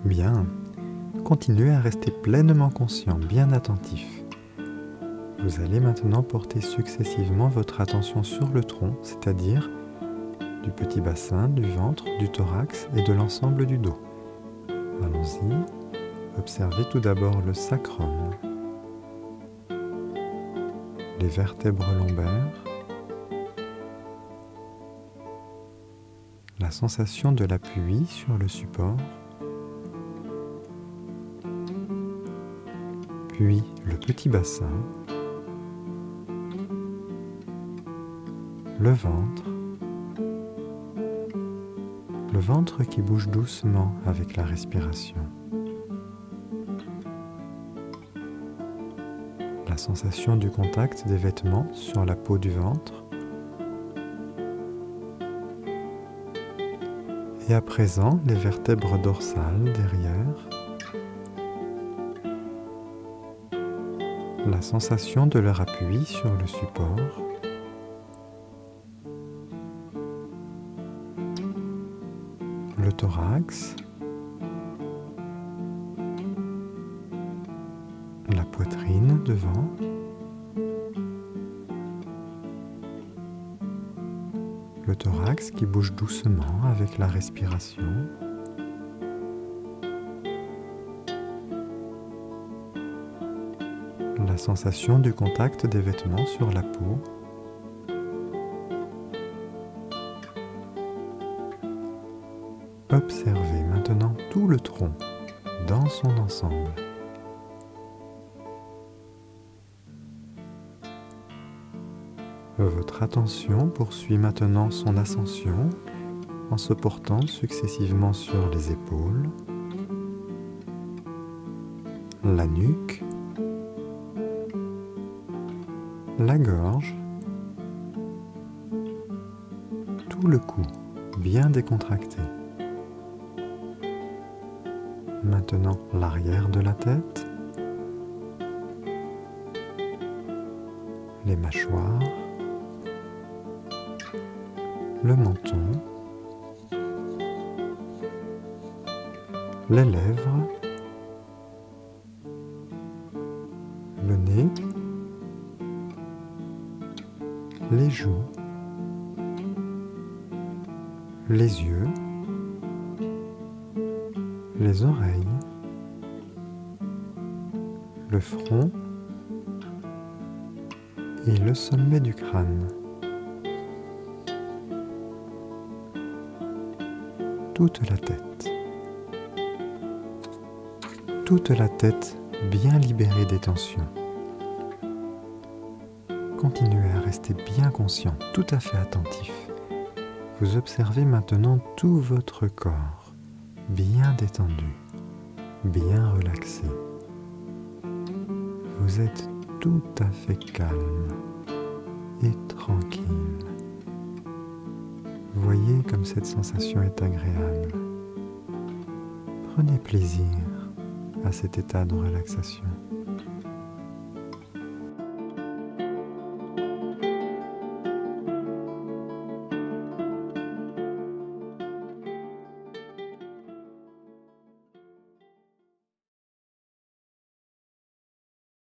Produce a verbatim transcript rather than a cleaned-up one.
Bien. Continuez à rester pleinement conscient, bien attentif. Vous allez maintenant porter successivement votre attention sur le tronc, c'est-à-dire du petit bassin, du ventre, du thorax et de l'ensemble du dos. Allons-y. Observez tout d'abord le sacrum, les vertèbres lombaires, la sensation de l'appui sur le support, puis le petit bassin, le ventre, le ventre qui bouge doucement avec la respiration, la sensation du contact des vêtements sur la peau du ventre, et à présent les vertèbres dorsales derrière, la sensation de leur appui sur le support, le thorax, la poitrine devant, le thorax qui bouge doucement avec la respiration, la sensation du contact des vêtements sur la peau, observez maintenant tout le tronc dans son ensemble. Votre attention poursuit maintenant son ascension en se portant successivement sur les épaules, la nuque, la gorge, tout le cou bien décontracté. Maintenant l'arrière de la tête, les mâchoires, le menton, les lèvres, le nez, les joues, les yeux, les oreilles, le front et le sommet du crâne. Toute la tête. Toute la tête bien libérée des tensions. Continuez à rester bien conscient, tout à fait attentif. Vous observez maintenant tout votre corps, bien détendu, bien relaxé. Vous êtes tout à fait calme et tranquille. Voyez comme cette sensation est agréable. Prenez plaisir à cet état de relaxation.